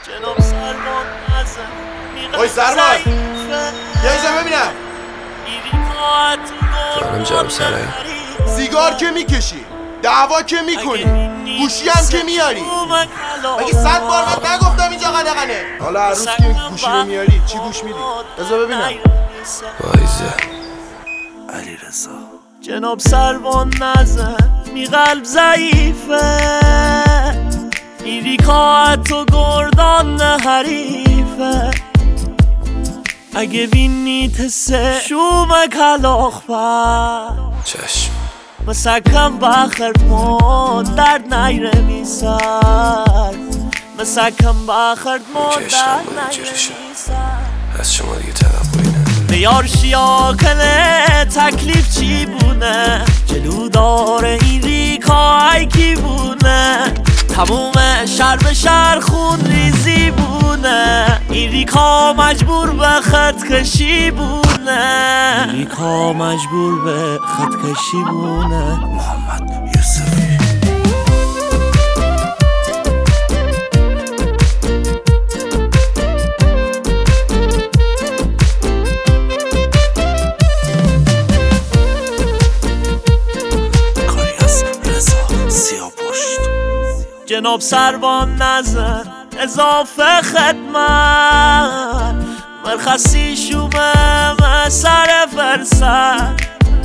جناب سربان نزن اوی سربان یه ایجا ببینم جانم جناب سرایی. سیگار که میکشی، دعوا که میکنی، گوشی هم که میاری. مگه 100 بار بهت نگفتم اینجا قدغنه؟ حالا هر روز که این گوشی رو میاری چی گوش میدی؟ بذار ببینم. وایزه علی رضا جناب سربان نزن می قلب ضعیفه میری کاعت و گردان حریفه اگه بینی تسه شوم کلاخ پر چشم مسکم بخرد ما درد نیره میسر مسکم بخرد ما درد نیره میسر از شما دیگه توقعی نداره. بیار شیاکنه تکلیف چی بونه جلو داره این ریکای کی بونه تموم شهر به شهر خون ریزی بونه این ریکا مجبور به خط کشی بونه این ریکا مجبور به خط کشی بونه. محمد یوسفی جناب سربان نزن اضافه خدمت مرخصی شومه سر فرصت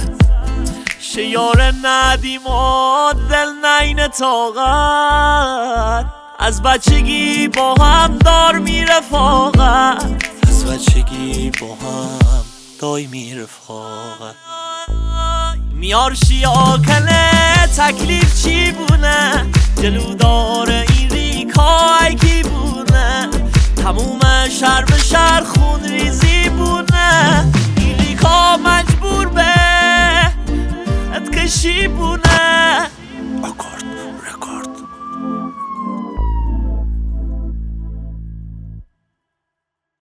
شیار ندیم و دل نین طاقت از بچگی با هم دار میرفاقت از بچگی با هم دای میرفاقت میار شیاکنه تکلیف چی بونه جلو داره این ریکای کی بونه تموم شهر به شهر